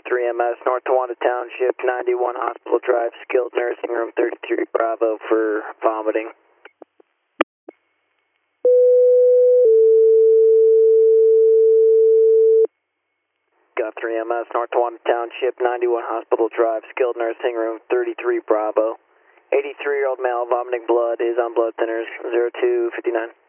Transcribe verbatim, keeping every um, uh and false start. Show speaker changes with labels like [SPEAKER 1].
[SPEAKER 1] three M S, North Towanda Township, ninety-one Hospital Drive, skilled nursing room thirty-three Bravo for vomiting. Got three M S, North Towanda Township, ninety-one Hospital Drive, skilled nursing room thirty-three Bravo. eighty-three-year-old male vomiting blood is on blood thinners, zero two fifty-nine.